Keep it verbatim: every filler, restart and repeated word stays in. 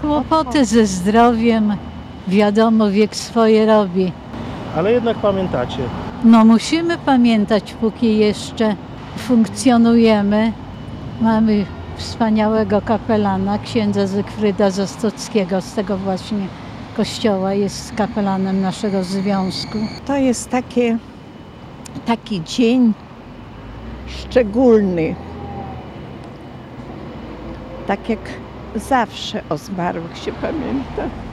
kłopoty ze zdrowiem, wiadomo, wiek swoje robi. Ale jednak pamiętacie. No musimy pamiętać, póki jeszcze funkcjonujemy. Mamy wspaniałego kapelana, księdza Zygfryda Zostockiego, z tego właśnie kościoła, jest kapelanem naszego związku. To jest takie, taki dzień szczególny. Tak jak zawsze o zmarłych się pamięta.